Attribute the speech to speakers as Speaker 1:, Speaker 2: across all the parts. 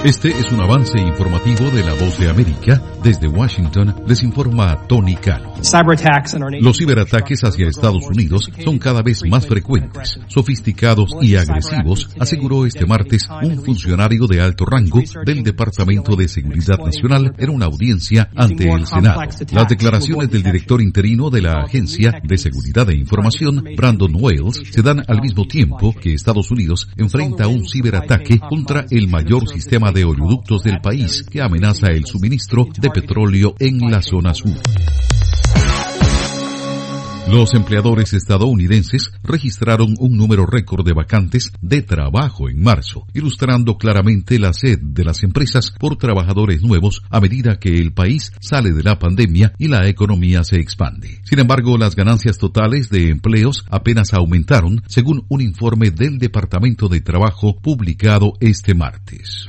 Speaker 1: Este es un avance informativo de La Voz de América. Desde Washington les informa Tony Cano. Los ciberataques hacia Estados Unidos son cada vez más frecuentes, sofisticados y agresivos, aseguró este martes un funcionario de alto rango del Departamento de Seguridad Nacional en una audiencia ante el Senado. Las declaraciones del director interino de la Agencia de Seguridad de Información, Brandon Wales, se dan al mismo tiempo que Estados Unidos enfrenta un ciberataque contra el mayor sistema de oleoductos del país que amenaza el suministro de petróleo en la zona sur. Los empleadores estadounidenses registraron un número récord de vacantes de trabajo en marzo, ilustrando claramente la sed de las empresas por trabajadores nuevos a medida que el país sale de la pandemia y la economía se expande. Sin embargo, las ganancias totales de empleos apenas aumentaron, según un informe del Departamento de Trabajo publicado este martes.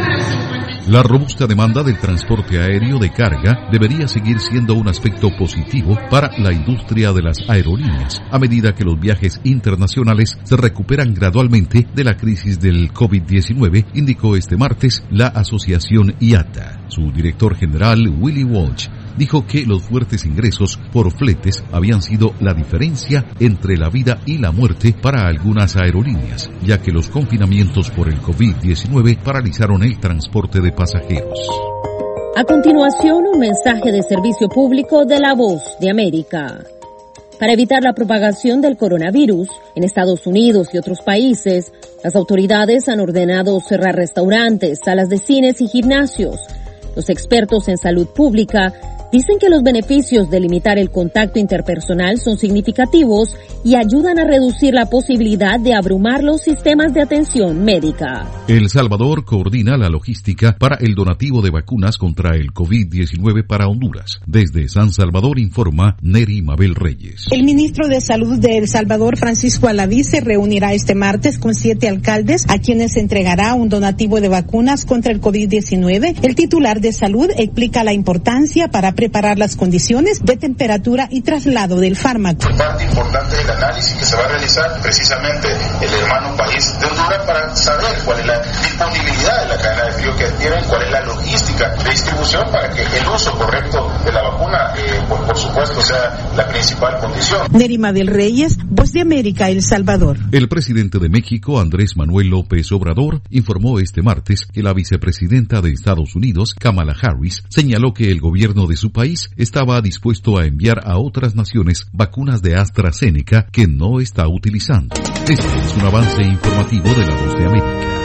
Speaker 1: La robusta demanda del transporte aéreo de carga debería seguir siendo un aspecto positivo para la industria de las aerolíneas, a medida que los viajes internacionales se recuperan gradualmente de la crisis del COVID-19, indicó este martes la asociación IATA. Su director general, Willie Walsh, dijo que los fuertes ingresos por fletes habían sido la diferencia entre la vida y la muerte para algunas aerolíneas, ya que los confinamientos por el COVID-19 paralizaron el transporte de pasajeros.
Speaker 2: A continuación, un mensaje de servicio público de La Voz de América. Para evitar la propagación del coronavirus en Estados Unidos y otros países, las autoridades han ordenado cerrar restaurantes, salas de cines y gimnasios. Los expertos en salud pública dicen que los beneficios de limitar el contacto interpersonal son significativos y ayudan a reducir la posibilidad de abrumar los sistemas de atención médica.
Speaker 1: El Salvador coordina la logística para el donativo de vacunas contra el COVID-19 para Honduras. Desde San Salvador informa Neri Mabel Reyes.
Speaker 3: El ministro de Salud de El Salvador, Francisco Alaví, se reunirá este martes con 7 alcaldes a quienes entregará un donativo de vacunas contra el COVID-19. El titular de Salud explica la importancia para preparar las condiciones de temperatura y traslado del fármaco.
Speaker 4: Parte importante del análisis que se va a realizar precisamente el hermano país de Honduras para saber cuál es la disponibilidad de la cadena de frío que tienen, cuál es la logística de distribución para que el uso correcto de la vacuna, por supuesto, sea la principal condición.
Speaker 3: Nerima del Reyes, Voz de América, El Salvador.
Speaker 1: El presidente de México, Andrés Manuel López Obrador, informó este martes que la vicepresidenta de Estados Unidos, Kamala Harris, señaló que el gobierno de su país estaba dispuesto a enviar a otras naciones vacunas de AstraZeneca que no está utilizando. Este es un avance informativo de La Voz de América.